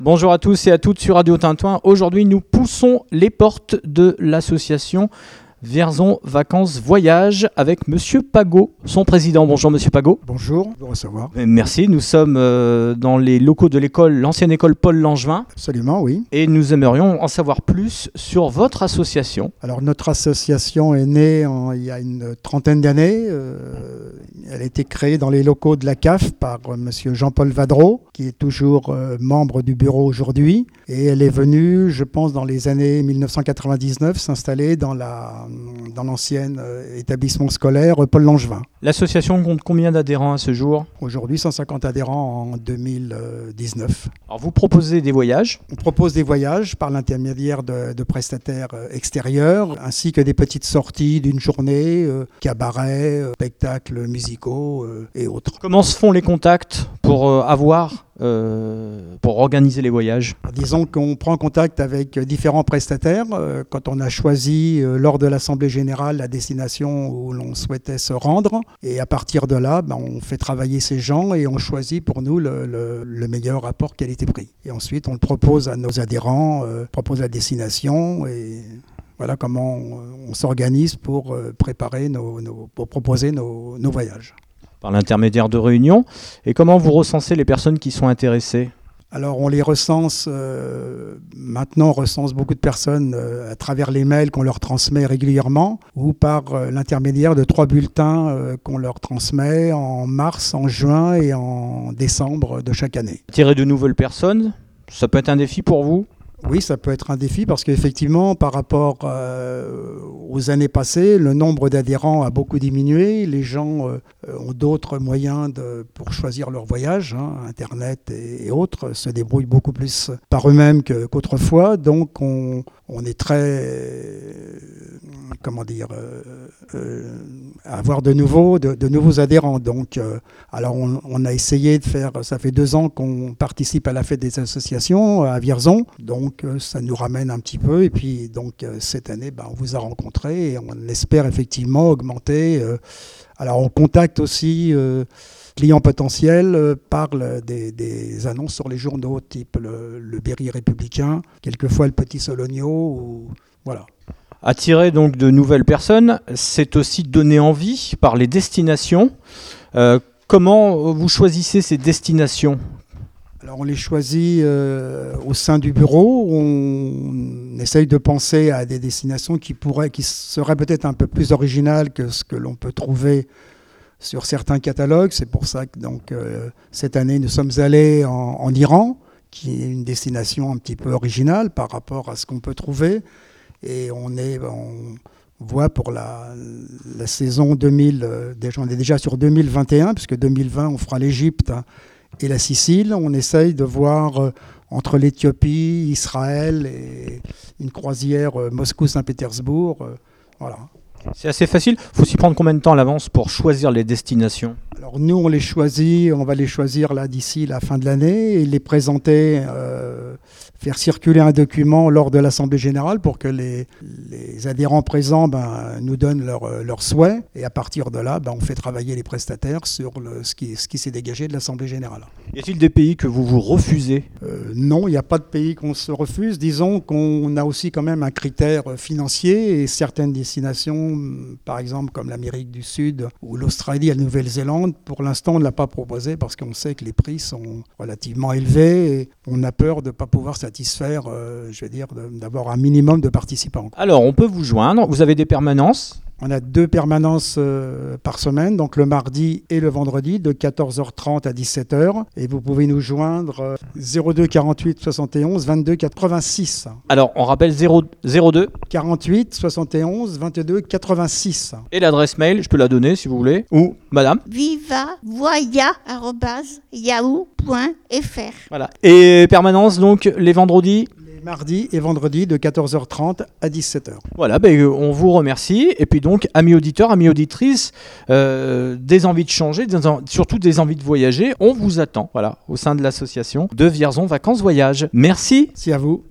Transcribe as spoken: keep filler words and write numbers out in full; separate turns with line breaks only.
Bonjour à tous et à toutes sur Radio Tintouin. Aujourd'hui, nous poussons les portes de l'association Vierzon Vacances Voyage avec Monsieur Pagot, son président. Bonjour Monsieur Pagot.
Bonjour, de recevoir.
Merci, nous sommes euh, dans les locaux de l'école, l'ancienne école Paul Langevin.
Absolument, oui.
Et nous aimerions en savoir plus sur votre association.
Alors notre association est née en, il y a une trentaine d'années. Euh, elle a été créée dans les locaux de la C A F par euh, Monsieur Jean-Paul Vadreau, qui est toujours euh, membre du bureau aujourd'hui. Et elle est venue, je pense, dans les années mille neuf cent quatre-vingt-dix-neuf, s'installer dans la... dans l'ancien euh, établissement scolaire Paul Langevin.
L'association compte combien d'adhérents à ce jour ?
Aujourd'hui, cent cinquante adhérents en deux mille dix-neuf.
Alors vous proposez des voyages ?
On propose des voyages par l'intermédiaire de, de prestataires extérieurs, ainsi que des petites sorties d'une journée, euh, cabarets, euh, spectacles musicaux euh, et autres.
Comment se font les contacts pour euh, avoir Euh, pour organiser les voyages?
Disons qu'on prend contact avec différents prestataires. Euh, quand on a choisi euh, lors de l'Assemblée Générale la destination où l'on souhaitait se rendre. Et à partir de là, ben, on fait travailler ces gens et on choisit pour nous le, le, le meilleur rapport qualité-prix. Et ensuite, on le propose à nos adhérents, euh, propose la destination et... Voilà comment on, on s'organise pour euh, préparer, nos, nos, pour proposer nos, nos voyages.
Par l'intermédiaire de réunions. Et comment vous recensez les personnes qui sont intéressées ?
Alors on les recense, euh, maintenant on recense beaucoup de personnes euh, à travers les mails qu'on leur transmet régulièrement ou par euh, l'intermédiaire de trois bulletins euh, qu'on leur transmet en mars, en juin et en décembre de chaque année.
Attirer de nouvelles personnes, ça peut être un défi pour vous ?
Oui, ça peut être un défi parce qu'effectivement, par rapport euh, aux années passées, le nombre d'adhérents a beaucoup diminué. Les gens euh, ont d'autres moyens de, pour choisir leur voyage, hein, Internet et, et autres, se débrouillent beaucoup plus par eux-mêmes que, qu'autrefois. Donc, on, on est très, euh, comment dire, euh, euh, à avoir de nouveaux, de, de nouveaux adhérents. Donc, euh, alors, on, on a essayé de faire, ça fait deux ans qu'on participe à la fête des associations à Vierzon. Donc, Donc ça nous ramène un petit peu et puis donc cette année ben, on vous a rencontré et on espère effectivement augmenter. Euh, alors on contacte aussi euh, clients potentiels, euh, parle des, des annonces sur les journaux type le, le Berry Républicain, quelquefois le Petit Sologno ou voilà.
Attirer donc de nouvelles personnes, c'est aussi donner envie par les destinations. Euh, comment vous choisissez ces destinations ?
Alors on les choisit euh, au sein du bureau, on essaye de penser à des destinations qui pourraient, qui seraient peut-être un peu plus originales que ce que l'on peut trouver sur certains catalogues. C'est pour ça que donc, euh, cette année nous sommes allés en, en Iran, qui est une destination un petit peu originale par rapport à ce qu'on peut trouver. Et on, est, on voit pour la, la saison deux mille, euh, déjà, on est déjà sur deux mille vingt et un, puisque deux mille vingt on fera l'Égypte, hein, et la Sicile. On essaye de voir euh, entre l'Éthiopie, Israël et une croisière euh, Moscou-Saint-Pétersbourg. Euh, voilà.
C'est assez facile. Il faut s'y prendre combien de temps à l'avance pour choisir les destinations ?
Alors nous, on les choisit, on va les choisir là d'ici la fin de l'année et les présenter, euh, faire circuler un document lors de l'Assemblée Générale pour que les, les adhérents présents ben, nous donnent leurs leur souhaits. Et à partir de là, ben, on fait travailler les prestataires sur le, ce qui, ce qui s'est dégagé de l'Assemblée Générale.
Y a-t-il des pays que vous vous refusez ?
euh, Non, il n'y a pas de pays qu'on se refuse. Disons qu'on a aussi quand même un critère financier et certaines destinations, par exemple comme l'Amérique du Sud ou l'Australie et la Nouvelle-Zélande, pour l'instant, on ne l'a pas proposé parce qu'on sait que les prix sont relativement élevés et on a peur de ne pas pouvoir satisfaire, euh, je veux dire, de, d'avoir un minimum de participants.
Alors, on peut vous joindre. Vous avez des permanences ?
On a deux permanences euh, par semaine, donc le mardi et le vendredi, de quatorze heures trente à dix-sept heures. Et vous pouvez nous joindre euh, zéro deux quarante-huit soixante et onze vingt-deux quatre-vingt-six.
Alors, on rappelle zéro deux
quarante-huit soixante et onze vingt-deux quatre-vingt-six.
Et l'adresse mail, je peux la donner si vous voulez. Ou, madame ?
vivavoya arobase yahoo point fr.
Voilà. Et permanence, donc, les vendredis ?
Mardi et vendredi de quatorze heures trente à dix-sept heures.
Voilà, ben, on vous remercie. Et puis donc, amis auditeurs, amis auditrices, euh, des envies de changer, des en... surtout des envies de voyager, on vous attend voilà, au sein de l'association de Vierzon Vacances Voyage. Merci.
Merci à vous.